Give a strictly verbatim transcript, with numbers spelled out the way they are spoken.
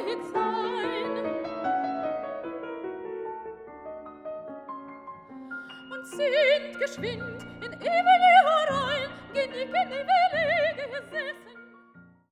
Weg sein. Und sind geschwind in Evelie herein, genicken Evelie gesessen,